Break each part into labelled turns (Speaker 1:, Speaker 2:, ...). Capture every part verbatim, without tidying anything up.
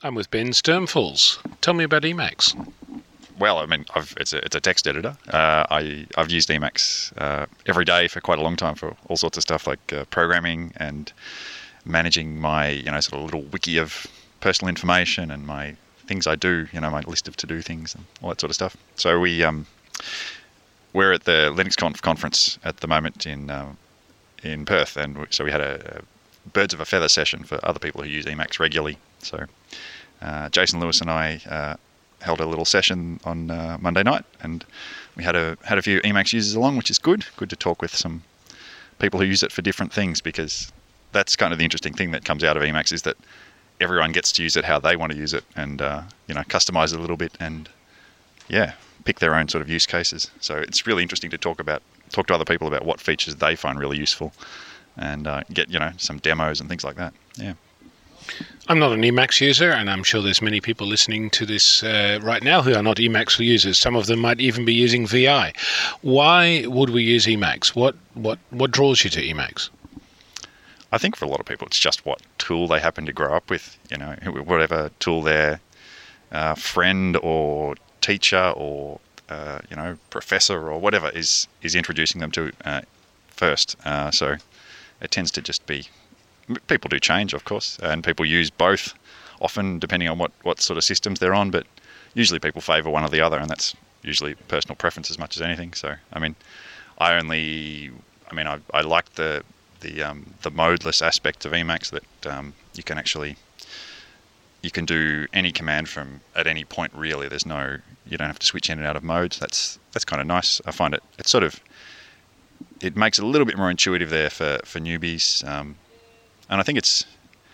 Speaker 1: I'm with Ben Sturmfalls. Tell me about Emacs.
Speaker 2: Well, I mean, I've, it's a it's a text editor. Uh, I I've used Emacs uh, every day for quite a long time for all sorts of stuff like uh, programming and managing my you know sort of little wiki of personal information and my things I do. You know, my list of to do things and all that sort of stuff. So we um we're at the LinuxConf conference at the moment in uh, in Perth, and so we had a, a birds of a feather session for other people who use Emacs regularly. So uh, Jason Lewis and I. Uh, held a little session on uh, Monday night, and we had a had a few Emacs users along, which is good. Good to talk with some people who use it for different things, because that's kind of the interesting thing that comes out of Emacs, is that everyone gets to use it how they want to use it, and uh, you know, customize it a little bit, and yeah, pick their own sort of use cases. So it's really interesting to talk about talk to other people about what features they find really useful, and uh, get you know some demos and things like that. Yeah.
Speaker 1: I'm not an Emacs user, and I'm sure there's many people listening to this uh, right now who are not Emacs users. Some of them might even be using V I. Why would we use Emacs? What what what draws you to Emacs?
Speaker 2: I think for a lot of people, it's just what tool they happen to grow up with. You know, whatever tool their uh, friend or teacher or uh, you know professor or whatever is is introducing them to uh, first. Uh, so it tends to just be. People do change, of course, and people use both often depending on what, what sort of systems they're on, but usually people favour one or the other, and that's usually personal preference as much as anything. So, I mean, I only, I mean, I, I like the the um, the modeless aspect of Emacs, that um, you can actually, you can do any command from at any point, really. There's no, you don't have to switch in and out of modes. That's that's kind of nice. I find it, it's sort of, it makes it a little bit more intuitive there for, for newbies. Um, And I think it's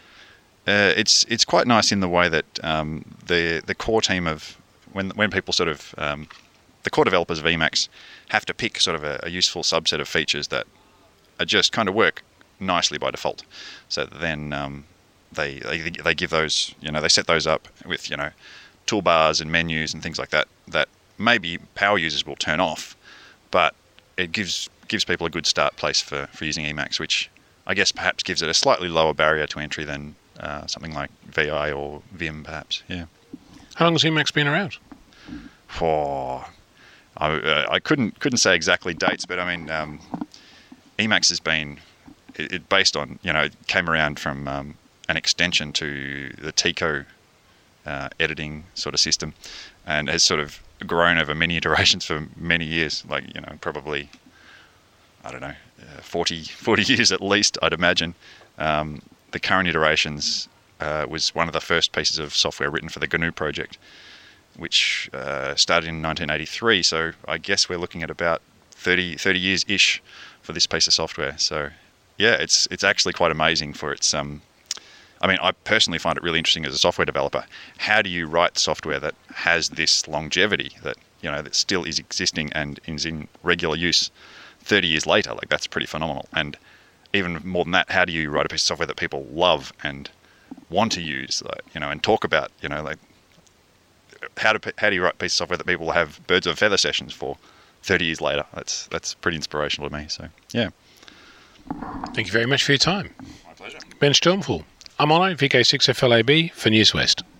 Speaker 2: uh, it's it's quite nice in the way that um, the the core team of when when people sort of um, the core developers of Emacs have to pick sort of a, a useful subset of features that are just kind of work nicely by default. So then um, they, they they give those you know they set those up with you know toolbars and menus and things like that that maybe power users will turn off, but it gives gives people a good start place for, for using Emacs, which I guess perhaps gives it a slightly lower barrier to entry than uh, something like V I or Vim, perhaps. Yeah.
Speaker 1: How long has Emacs been around?
Speaker 2: For I, uh, I couldn't couldn't say exactly dates, but I mean um, Emacs has been it, it based on you know it came around from um, an extension to the Tico uh, editing sort of system, and has sort of grown over many iterations for many years. Like you know probably. I don't know, uh, forty, forty years at least, I'd imagine. Um, the current iterations uh, was one of the first pieces of software written for the G N U project, which uh, started in nineteen eighty-three. So I guess we're looking at about thirty, thirty years-ish for this piece of software. So yeah, it's it's actually quite amazing for its... Um, I mean, I personally find it really interesting as a software developer. How do you write software that has this longevity, that you know that still is existing and is in regular use thirty years later? Like, that's pretty phenomenal. And even more than that, how do you write a piece of software that people love and want to use, like, you know, and talk about, you know, like how do how do you write a piece of software that people have birds of a feather sessions for thirty years later? That's that's pretty inspirational to me. So yeah.
Speaker 1: Thank you very much for your time.
Speaker 2: My pleasure.
Speaker 1: Ben Sturmfall. I'm on V K six F L A B for News West.